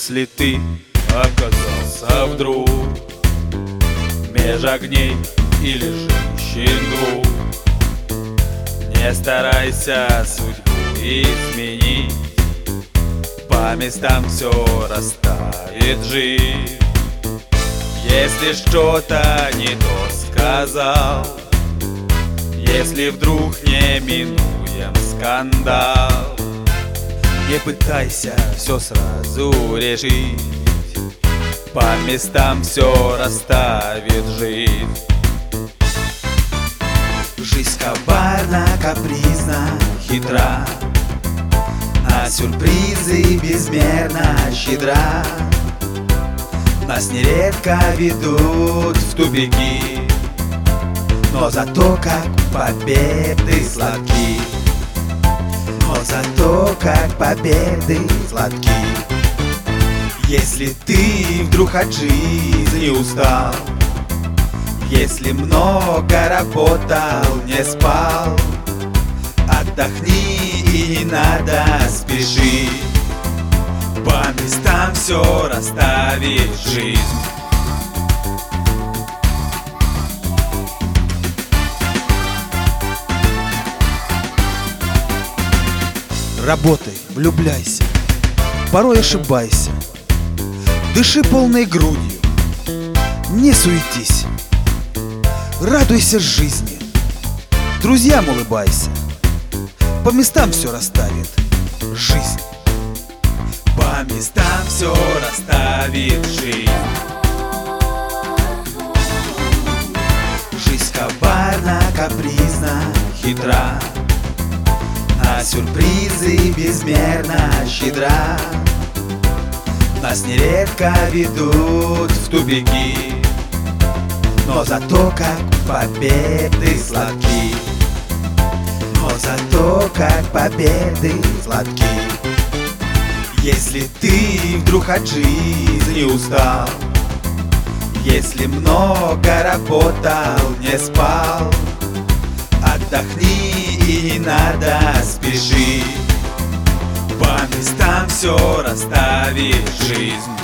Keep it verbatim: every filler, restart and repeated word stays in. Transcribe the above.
Если ты оказался вдруг меж огней или женщин двух, не старайся судьбу изменить, по местам все растает жизнь. Если что-то не то сказал, если вдруг неминуем скандал, не пытайся все сразу решить, по местам все расставит жизнь. Жизнь коварна, капризна, хитра, на сюрпризы безмерно щедра. Нас нередко ведут в тупики, но зато как победы сладки. Но зато как победы сладки. Если ты вдруг от жизни устал, если много работал, не спал, отдохни и не надо спешить, по местам все расставит жизнь. Работай, влюбляйся, порой ошибайся, дыши полной грудью, не суетись, радуйся жизни, друзьям улыбайся, по местам все расставит жизнь. По местам все расставит жизнь. Жизнь коварна, капризна, хитра, на сюрпризы безмерно щедра. Нас нередко ведут в тупики, но зато как победы сладки. Но зато как победы сладки. Если ты вдруг от жизни устал, если много работал, не спал, отдохни и не надо спешить, по местам все расставит жизнь.